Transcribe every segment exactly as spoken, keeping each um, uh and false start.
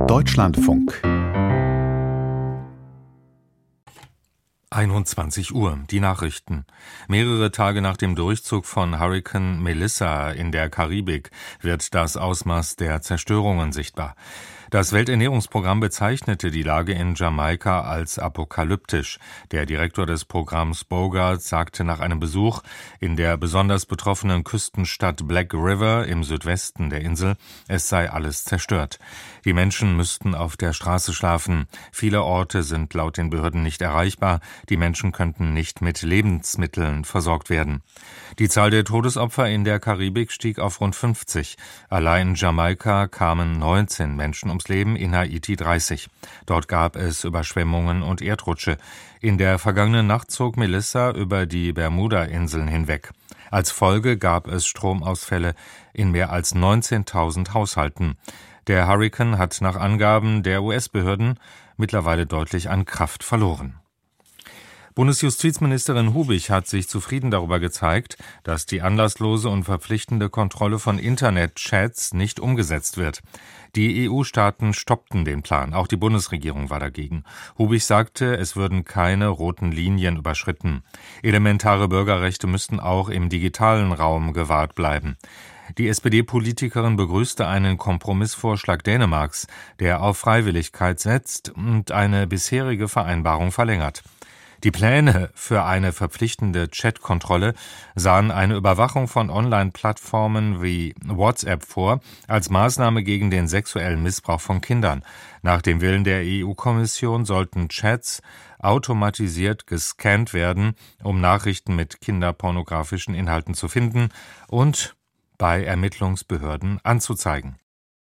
Deutschlandfunk. einundzwanzig Uhr, die Nachrichten. Mehrere Tage nach dem Durchzug von Hurrikan Melissa in der Karibik wird das Ausmaß der Zerstörungen sichtbar. Das Welternährungsprogramm bezeichnete die Lage in Jamaika als apokalyptisch. Der Direktor des Programms Bogart sagte nach einem Besuch in der besonders betroffenen Küstenstadt Black River im Südwesten der Insel, es sei alles zerstört. Die Menschen müssten auf der Straße schlafen. Viele Orte sind laut den Behörden nicht erreichbar. Die Menschen könnten nicht mit Lebensmitteln versorgt werden. Die Zahl der Todesopfer in der Karibik stieg auf rund fünfzig. Allein in Jamaika kamen neunzehn Menschen ums Leben, in Haiti dreißig. Dort gab es Überschwemmungen und Erdrutsche. In der vergangenen Nacht zog Melissa über die Bermuda-Inseln hinweg. Als Folge gab es Stromausfälle in mehr als neunzehntausend Haushalten. Der Hurrikan hat nach Angaben der U S-Behörden mittlerweile deutlich an Kraft verloren. Bundesjustizministerin Hubich hat sich zufrieden darüber gezeigt, dass die anlasslose und verpflichtende Kontrolle von Internetchats nicht umgesetzt wird. Die E U-Staaten stoppten den Plan, auch die Bundesregierung war dagegen. Hubich sagte, es würden keine roten Linien überschritten. Elementare Bürgerrechte müssten auch im digitalen Raum gewahrt bleiben. Die S P D-Politikerin begrüßte einen Kompromissvorschlag Dänemarks, der auf Freiwilligkeit setzt und eine bisherige Vereinbarung verlängert. Die Pläne für eine verpflichtende Chatkontrolle sahen eine Überwachung von Online-Plattformen wie WhatsApp vor, als Maßnahme gegen den sexuellen Missbrauch von Kindern. Nach dem Willen der E U-Kommission sollten Chats automatisiert gescannt werden, um Nachrichten mit kinderpornografischen Inhalten zu finden und bei Ermittlungsbehörden anzuzeigen.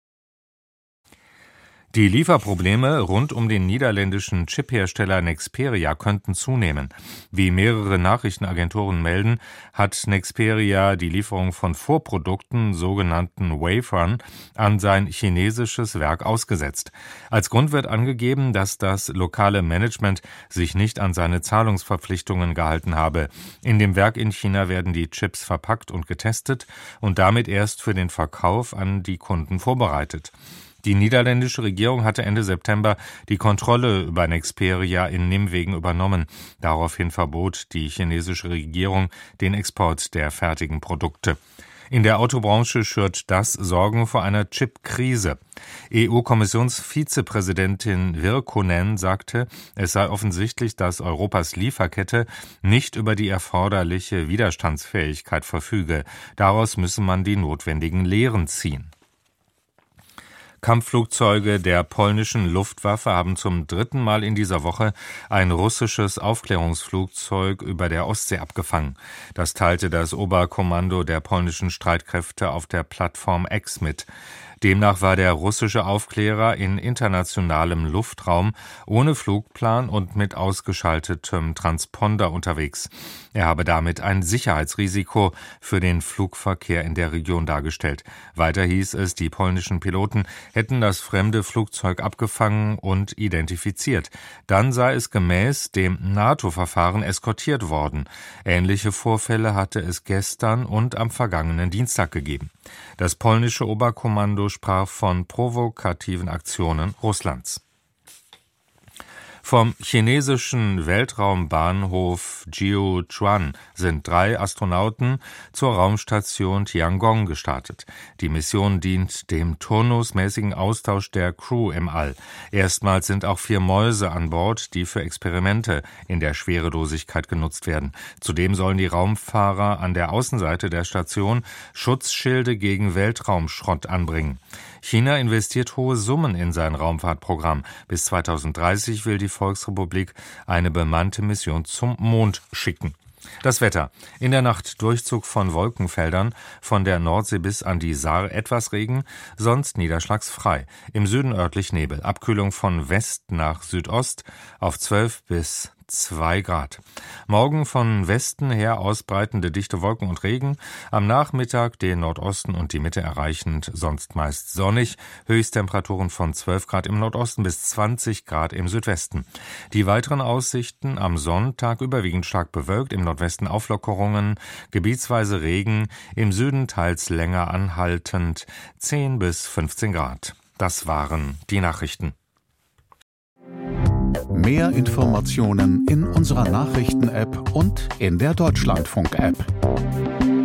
Die Lieferprobleme rund um den niederländischen Chiphersteller Nexperia könnten zunehmen. Wie mehrere Nachrichtenagenturen melden, hat Nexperia die Lieferung von Vorprodukten, sogenannten Wafern, an sein chinesisches Werk ausgesetzt. Als Grund wird angegeben, dass das lokale Management sich nicht an seine Zahlungsverpflichtungen gehalten habe. In dem Werk in China werden die Chips verpackt und getestet und damit erst für den Verkauf an die Kunden vorbereitet. Die niederländische Regierung hatte Ende September die Kontrolle über Nexperia in Nimwegen übernommen. Daraufhin verbot die chinesische Regierung den Export der fertigen Produkte. In der Autobranche schürt das Sorgen vor einer Chip-Krise. E U-Kommissionsvizepräsidentin Virkkunen sagte, es sei offensichtlich, dass Europas Lieferkette nicht über die erforderliche Widerstandsfähigkeit verfüge. Daraus müsse man die notwendigen Lehren ziehen. Kampfflugzeuge der polnischen Luftwaffe haben zum dritten Mal in dieser Woche ein russisches Aufklärungsflugzeug über der Ostsee abgefangen. Das teilte das Oberkommando der polnischen Streitkräfte auf der Plattform X mit. Demnach war der russische Aufklärer in internationalem Luftraum ohne Flugplan und mit ausgeschaltetem Transponder unterwegs. Er habe damit ein Sicherheitsrisiko für den Flugverkehr in der Region dargestellt. Weiter hieß es, die polnischen Piloten hätten das fremde Flugzeug abgefangen und identifiziert. Dann sei es gemäß dem NATO-Verfahren eskortiert worden. Ähnliche Vorfälle hatte es gestern und am vergangenen Dienstag gegeben. Das polnische Oberkommando sprach von provokativen Aktionen Russlands. Vom chinesischen Weltraumbahnhof Jiuquan sind drei Astronauten zur Raumstation Tiangong gestartet. Die Mission dient dem turnusmäßigen Austausch der Crew im All. Erstmals sind auch vier Mäuse an Bord, die für Experimente in der Schwerelosigkeit genutzt werden. Zudem sollen die Raumfahrer an der Außenseite der Station Schutzschilde gegen Weltraumschrott anbringen. China investiert hohe Summen in sein Raumfahrtprogramm. Bis zweitausenddreißig will die Volksrepublik eine bemannte Mission zum Mond schicken. Das Wetter. In der Nacht Durchzug von Wolkenfeldern, von der Nordsee bis an die Saar etwas Regen, sonst niederschlagsfrei. Im Süden örtlich Nebel. Abkühlung von West nach Südost auf zwölf bis zwei Grad. Morgen von Westen her ausbreitende dichte Wolken und Regen. Am Nachmittag den Nordosten und die Mitte erreichend, sonst meist sonnig. Höchsttemperaturen von zwölf Grad im Nordosten bis zwanzig Grad im Südwesten. Die weiteren Aussichten am Sonntag überwiegend stark bewölkt, im Nordwesten Auflockerungen, gebietsweise Regen, im Süden teils länger anhaltend zehn bis fünfzehn Grad. Das waren die Nachrichten. Mehr Informationen in unserer Nachrichten-App und in der Deutschlandfunk-App.